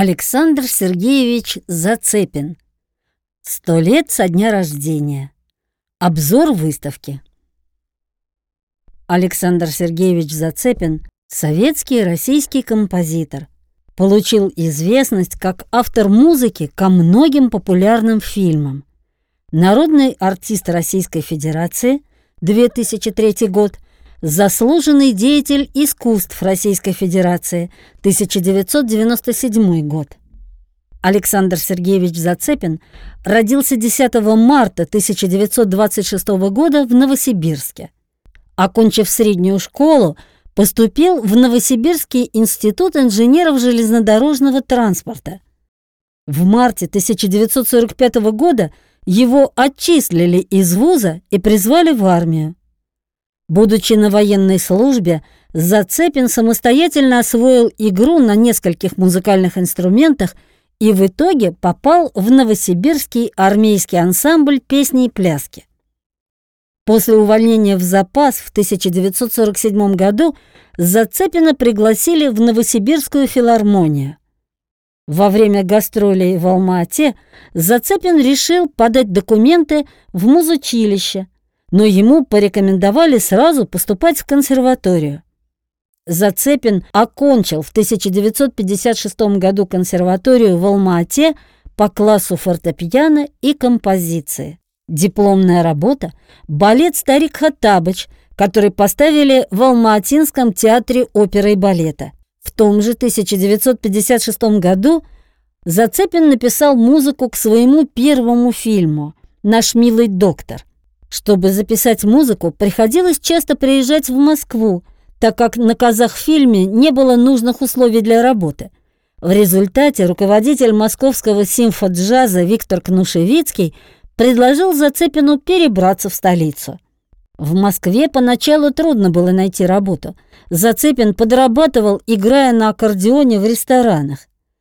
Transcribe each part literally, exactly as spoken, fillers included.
Александр Сергеевич Зацепин. Сто лет со дня рождения. Обзор выставки. Александр Сергеевич Зацепин – советский и российский композитор. Получил известность как автор музыки ко многим популярным фильмам. Народный артист Российской Федерации, две тысячи третий год, заслуженный деятель искусств Российской Федерации, тысяча девятьсот девяносто седьмой год. Александр Сергеевич Зацепин родился десятого марта тысяча девятьсот двадцать шестого года в Новосибирске. Окончив среднюю школу, поступил в Новосибирский институт инженеров железнодорожного транспорта. В марте тысяча девятьсот сорок пятого года его отчислили из вуза и призвали в армию. Будучи на военной службе, Зацепин самостоятельно освоил игру на нескольких музыкальных инструментах и в итоге попал в Новосибирский армейский ансамбль песни и пляски. После увольнения в запас в тысяча девятьсот сорок седьмом году Зацепина пригласили в Новосибирскую филармонию. Во время гастролей в Алма-Ате Зацепин решил подать документы в музучилище, но ему порекомендовали сразу поступать в консерваторию. Зацепин окончил в тысяча девятьсот пятьдесят шестом году консерваторию в Алма-Ате по классу фортепиано и композиции. Дипломная работа – балет «Старик Хоттабыч», который поставили в Алма-Атинском театре оперы и балета. В том же тысяча девятьсот пятьдесят шестом году Зацепин написал музыку к своему первому фильму «Наш милый доктор». Чтобы записать музыку, приходилось часто приезжать в Москву, так как на «Казахфильме» не было нужных условий для работы. В результате руководитель московского симфоджаза Виктор Кнушевицкий предложил Зацепину перебраться в столицу. В Москве поначалу трудно было найти работу. Зацепин подрабатывал, играя на аккордеоне в ресторанах.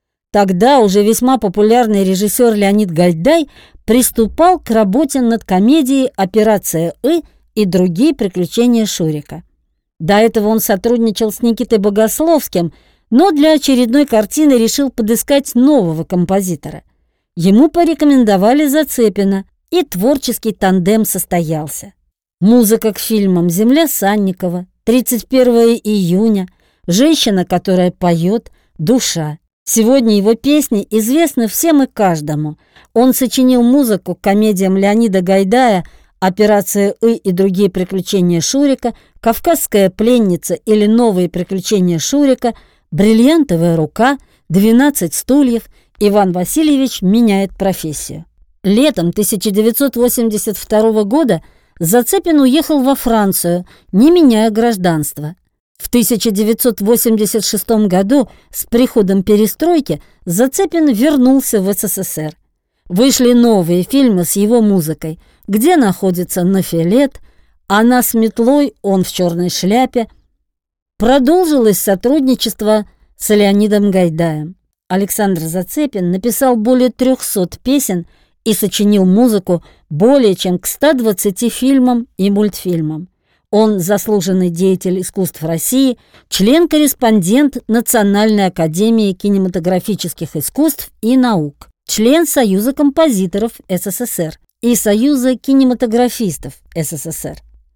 Тогда уже весьма популярный режиссер Леонид Гайдай приступал к работе над комедией «Операция И» и другие приключения Шурика. До этого он сотрудничал с Никитой Богословским, но для очередной картины решил подыскать нового композитора. Ему порекомендовали Зацепина, и творческий тандем состоялся. Музыка к фильмам «Земля Санникова», «тридцать первого июня», «Женщина, которая поет», «Душа». Сегодня его песни известны всем и каждому. Он сочинил музыку к комедиям Леонида Гайдая «Операция И» и другие приключения Шурика, «Кавказская пленница» или «Новые приключения Шурика», «Бриллиантовая рука», «двенадцать стульев», «Иван Васильевич меняет профессию». Летом тысяча девятьсот восемьдесят второго года Зацепин уехал во Францию, не меняя гражданства. В тысяча девятьсот восемьдесят шестом году с приходом перестройки Зацепин вернулся в СССР. Вышли новые фильмы с его музыкой, где находится «Нофелет», «Она с метлой, он в черной шляпе». Продолжилось сотрудничество с Леонидом Гайдаем. Александр Зацепин написал более трехсот песен и сочинил музыку более чем к ста двадцати фильмам и мультфильмам. Он заслуженный деятель искусств России, член-корреспондент Национальной академии кинематографических искусств и наук, член Союза композиторов СССР и Союза кинематографистов СССР.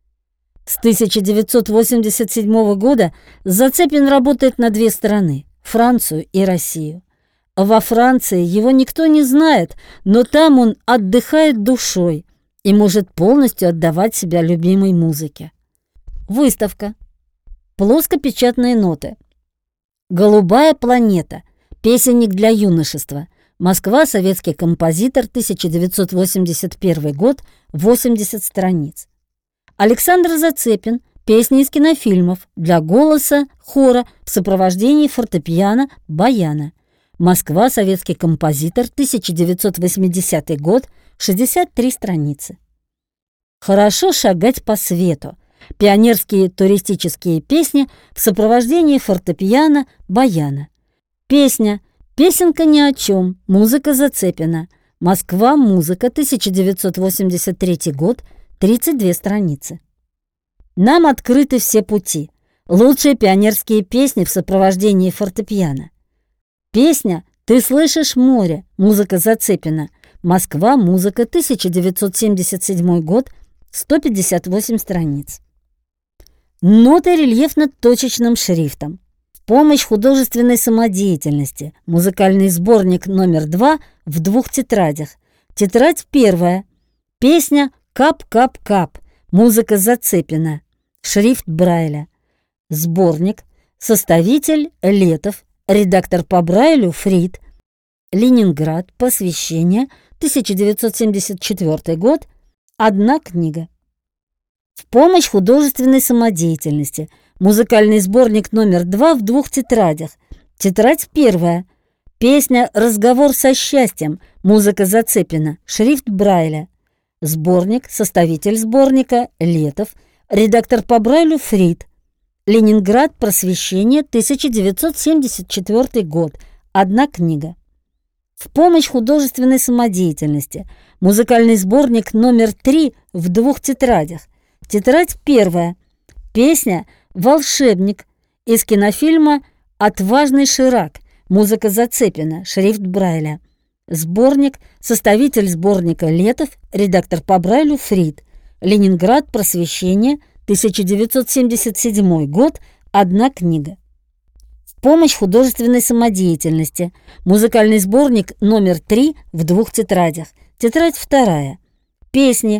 С тысяча девятьсот восемьдесят седьмого года Зацепин работает на две страны – Францию и Россию. Во Франции его никто не знает, но там он отдыхает душой и может полностью отдавать себя любимой музыке. Выставка. Плоскопечатные ноты. «Голубая планета», песенник для юношества. Москва, советский композитор, тысяча девятьсот восемьдесят первый год, восемьдесят страниц. Александр Зацепин, песни из кинофильмов для голоса, хора в сопровождении фортепиано, баяна. Москва, советский композитор, тысяча девятьсот восьмидесятый год, шестьдесят три страницы. «Хорошо шагать по свету», пионерские туристические песни в сопровождении фортепиано, баяна. Песня «Песенка ни о чем», музыка Зацепина. Москва, музыка, тысяча девятьсот восемьдесят третий год, тридцать две страницы. «Нам открыты все пути», лучшие пионерские песни в сопровождении фортепиано. Песня «Ты слышишь море», музыка Зацепина. Москва, музыка, тысяча девятьсот семьдесят седьмой год, сто пятьдесят восемь страниц. Ноты рельефно-точечным шрифтом. В помощь художественной самодеятельности. Музыкальный сборник номер два в двух тетрадях. Тетрадь первая. Песня «Кап-кап-кап». Музыка Зацепина. Шрифт Брайля. Сборник. Составитель Летов. Редактор по Брайлю Фрид. Ленинград. Посвящение. тысяча девятьсот семьдесят четвёртый год. Одна книга. В помощь художественной самодеятельности. Музыкальный сборник номер два в двух тетрадях. Тетрадь первая. Песня «Разговор со счастьем». Музыка Зацепина. Шрифт Брайля. Сборник. Составитель сборника Летов. Редактор по Брайлю Фрид. Ленинград. Просвещение. тысяча девятьсот семьдесят четвёртый год. Одна книга. В помощь художественной самодеятельности. Музыкальный сборник номер три в двух тетрадях. Тетрадь первая. Песня «Волшебник» из кинофильма «Отважный Ширак». Музыка Зацепина. Шрифт Брайля. Сборник. Составитель сборника Летов. Редактор по Брайлю Фрид. Ленинград. Просвещение. тысяча девятьсот семьдесят седьмой год. Одна книга. В помощь художественной самодеятельности. Музыкальный сборник номер три в двух тетрадях. Тетрадь вторая. Песни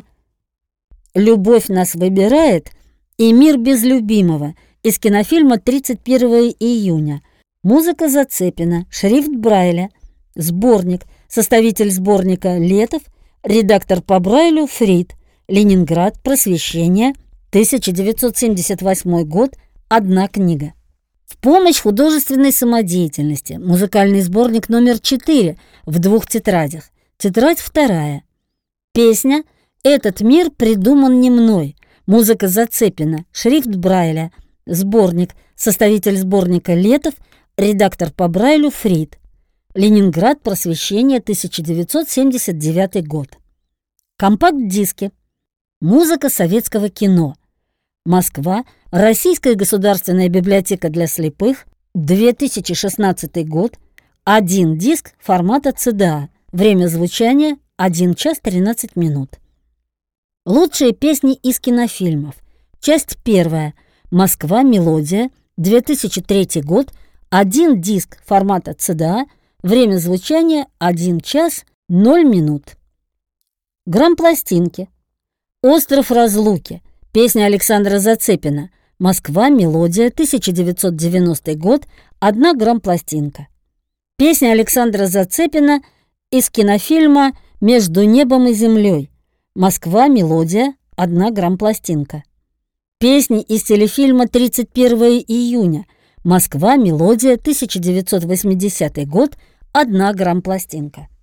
«Любовь нас выбирает» и «Мир без любимого» из кинофильма «тридцать первого июня». Музыка Зацепина. Шрифт Брайля. Сборник. Составитель сборника Летов. Редактор по Брайлю Фрид. Ленинград. Просвещение. тысяча девятьсот семьдесят восьмой год. Одна книга. В помощь художественной самодеятельности. Музыкальный сборник номер четыре в двух тетрадях. Тетрадь вторая. Песня «Этот мир придуман не мной». Музыка Зацепина. Шрифт Брайля. Сборник. Составитель сборника Летов. Редактор по Брайлю Фрид. Ленинград. Просвещение. тысяча девятьсот семьдесят девятый год. Компакт-диски. Музыка советского кино. Москва. Российская государственная библиотека для слепых. две тысячи шестнадцатый год. Один диск формата си ди эй. Время звучания один час тринадцать минут. Лучшие песни из кинофильмов. Часть первая. Москва. Мелодия. две тысячи третий год. Один диск формата си ди эй. Время звучания один час ноль минут. Грампластинки. «Остров разлуки». Песня Александра Зацепина. Москва. Мелодия. тысяча девятьсот девяностый год. Одна грампластинка. Песня Александра Зацепина из кинофильма «Между небом и землей». Москва. Мелодия. Одна грампластинка. Песни из телефильма «тридцать первого июня». Москва. Мелодия. тысяча девятьсот восьмидесятый год. Одна грампластинка.